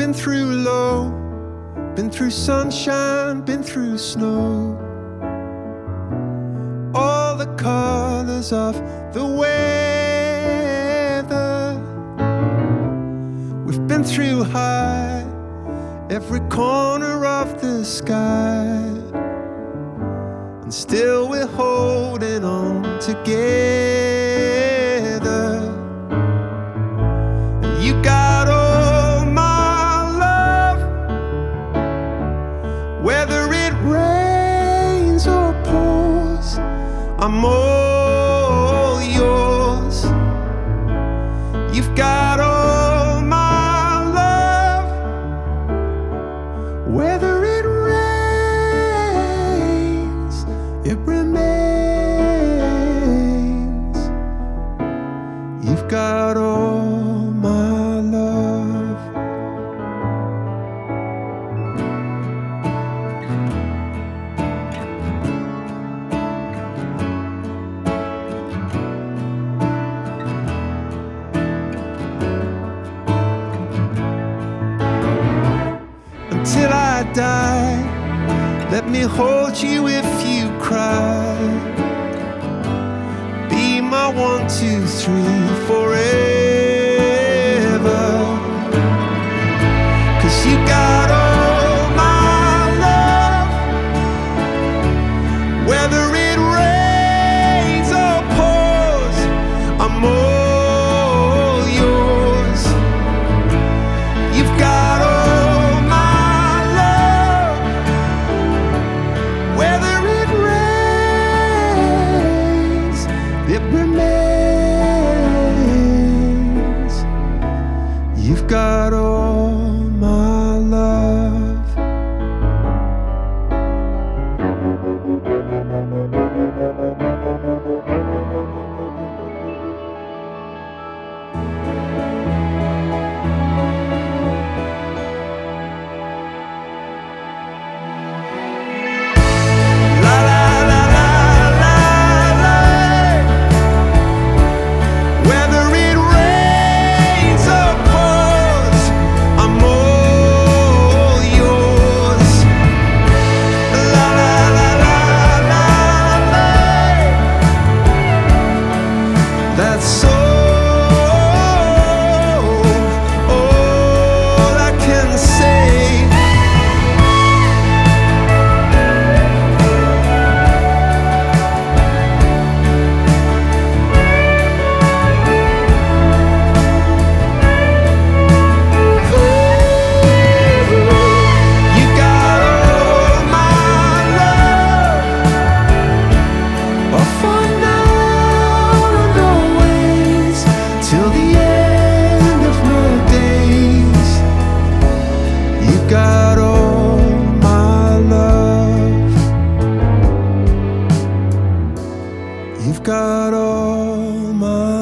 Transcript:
been through low, been through sunshine, been through snow. All the colors of the weather. We've been through high, every corner of the sky, and still we're holding on together. And you got all my love, whether it rains or pours, I'm all yours. You've got all my love, whether it rains, it remains. You've got all my love. Until I die, let me hold you if you cry. Be my 1, 2, 3 forever. 'Cause you got all my love, whether it rains or pours, I'm all yours. You've got all my love, whether it rains, it remains. You've got all my love. La la la la la la. Whether it rains or pours, I'm all yours. La la la la la la. That's all I can say. You got all my love, for now and always, till the end of my days. You got all my love. You've got all my